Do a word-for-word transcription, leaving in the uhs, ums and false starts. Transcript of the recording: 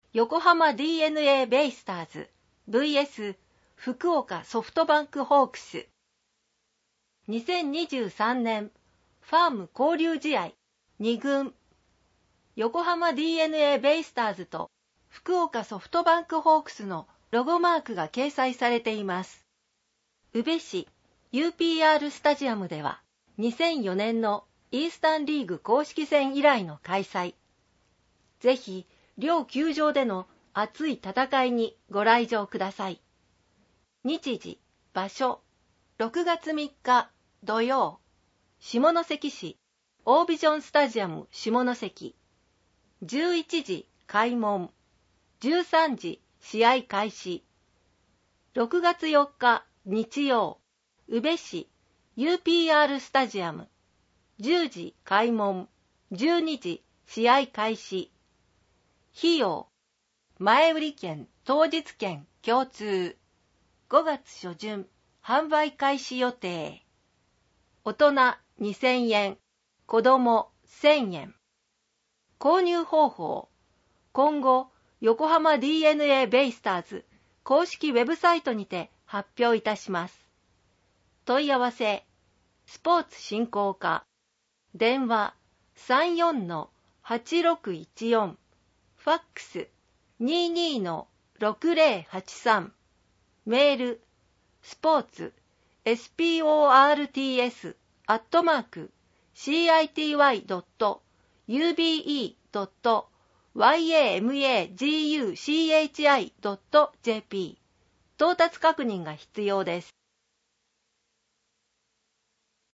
横浜 ディーエヌエー ベイスターズ ブイエス 福岡ソフトバンクホークス。にせんにじゅうさんねんファーム交流試合に軍。横浜 ディーエヌエー ベイスターズと福岡ソフトバンクホークスのロゴマークが掲載されています。宇部市 ユーピーアール スタジアムではにせんよねんのイースタンリーグ公式戦以来の開催。ぜひ両球場での熱い戦いにご来場ください。日時、場所、ろくがつみっか土曜、下関市オービジョンスタジアム下関。じゅういちじ開門、じゅうさんじ試合開始。ろくがつよっか日曜、宇部市 ユーピーアール スタジアム。じゅうじ開門、じゅうにじ試合開始。費用、前売り券、当日券共通。ごがつ初旬、販売開始予定。大人にせんえん、子供せんえん。購入方法、今後、横浜 ディーエヌエー ベイスターズ公式ウェブサイトにて発表いたします。問い合わせ、スポーツ振興課、電話 さんよんのはちろくいちよん、ファックス にじゅうにのろくぜろはちさん、メール、スポーツ エスポーツ アットマーク シーアイティーワイ ドット ユービーイー ドット ワイエーエムエージーユーシーエイチアイ ドット ジェーピー。到達確認が必要です。